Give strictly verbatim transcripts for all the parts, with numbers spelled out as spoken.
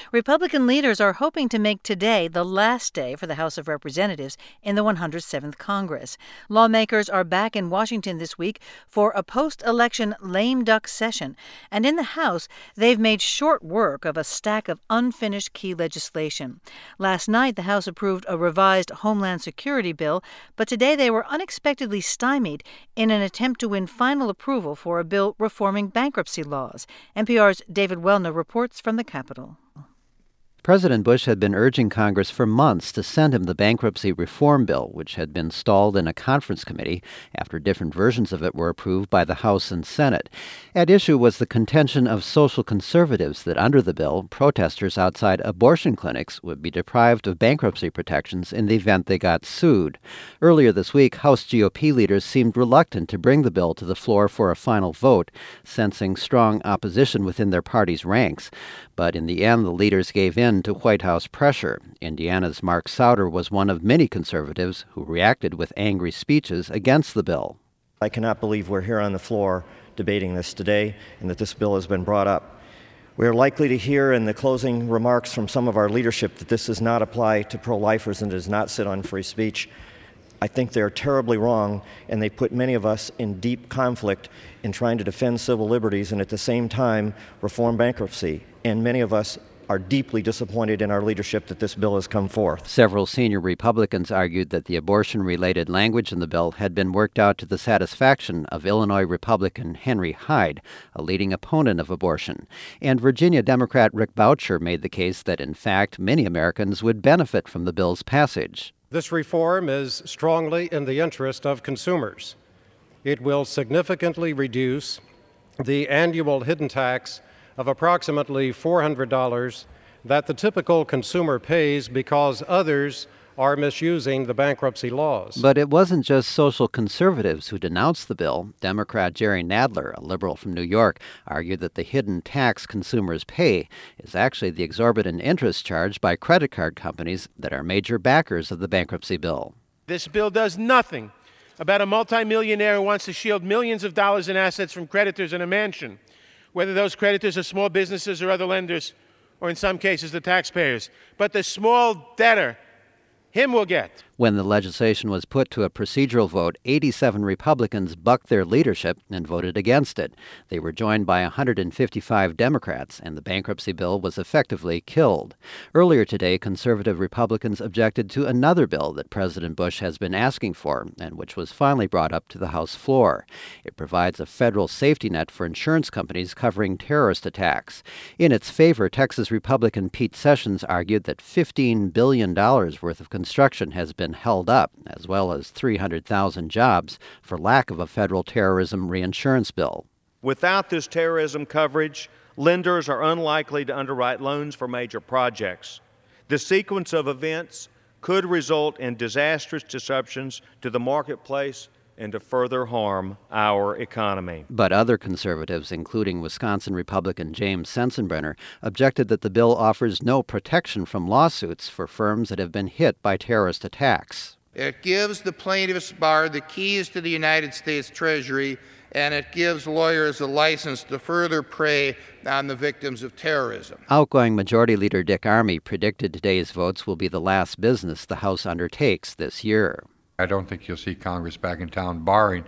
Republican leaders are hoping to make today the last day for the House of Representatives in the one hundred seventh Congress. Lawmakers are back in Washington this week for a post-election lame duck session. And in the House, they've made short work of a stack of unfinished key legislation. Last night, the House approved a revised Homeland Security bill, but today they were unexpectedly stymied in an attempt to win final approval for a bill reforming bankruptcy laws. N P R's David Welna reports from the Capitol. President Bush had been urging Congress for months to send him the bankruptcy reform bill, which had been stalled in a conference committee after different versions of it were approved by the House and Senate. At issue was the contention of social conservatives that under the bill, protesters outside abortion clinics would be deprived of bankruptcy protections in the event they got sued. Earlier this week, House G O P leaders seemed reluctant to bring the bill to the floor for a final vote, sensing strong opposition within their party's ranks. But in the end, the leaders gave in to White House pressure. Indiana's Mark Souder was one of many conservatives who reacted with angry speeches against the bill. I cannot believe we're here on the floor debating this today and that this bill has been brought up. We are likely to hear in the closing remarks from some of our leadership that this does not apply to pro-lifers and does not sit on free speech. I think they're terribly wrong, and they put many of us in deep conflict in trying to defend civil liberties and at the same time reform bankruptcy. And many of us are deeply disappointed in our leadership that this bill has come forth. Several senior Republicans argued that the abortion-related language in the bill had been worked out to the satisfaction of Illinois Republican Henry Hyde, a leading opponent of abortion. And Virginia Democrat Rick Boucher made the case that, in fact, many Americans would benefit from the bill's passage. This reform is strongly in the interest of consumers. It will significantly reduce the annual hidden tax of approximately four hundred dollars that the typical consumer pays because others are misusing the bankruptcy laws. But it wasn't just social conservatives who denounced the bill. Democrat Jerry Nadler, a liberal from New York, argued that the hidden tax consumers pay is actually the exorbitant interest charged by credit card companies that are major backers of the bankruptcy bill. This bill does nothing about a multimillionaire who wants to shield millions of dollars in assets from creditors in a mansion, whether those creditors are small businesses or other lenders, or in some cases the taxpayers. But the small debtor, him will get. When the legislation was put to a procedural vote, eighty-seven Republicans bucked their leadership and voted against it. They were joined by one hundred fifty-five Democrats, and the bankruptcy bill was effectively killed. Earlier today, conservative Republicans objected to another bill that President Bush has been asking for, and which was finally brought up to the House floor. It provides a federal safety net for insurance companies covering terrorist attacks. In its favor, Texas Republican Pete Sessions argued that fifteen billion dollars worth of construction has been held up, as well as three hundred thousand jobs, for lack of a federal terrorism reinsurance bill. Without this terrorism coverage, lenders are unlikely to underwrite loans for major projects. The sequence of events could result in disastrous disruptions to the marketplace and to further harm our economy. But other conservatives, including Wisconsin Republican James Sensenbrenner, objected that the bill offers no protection from lawsuits for firms that have been hit by terrorist attacks. It gives the plaintiffs' bar the keys to the United States Treasury, and it gives lawyers a license to further prey on the victims of terrorism. Outgoing Majority Leader Dick Armey predicted today's votes will be the last business the House undertakes this year. I don't think you'll see Congress back in town, barring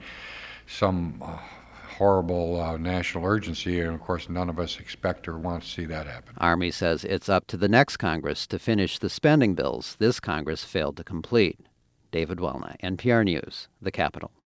some uh, horrible uh, national urgency, and of course none of us expect or want to see that happen. Armey says it's up to the next Congress to finish the spending bills this Congress failed to complete. David Welna, N P R News, The Capitol.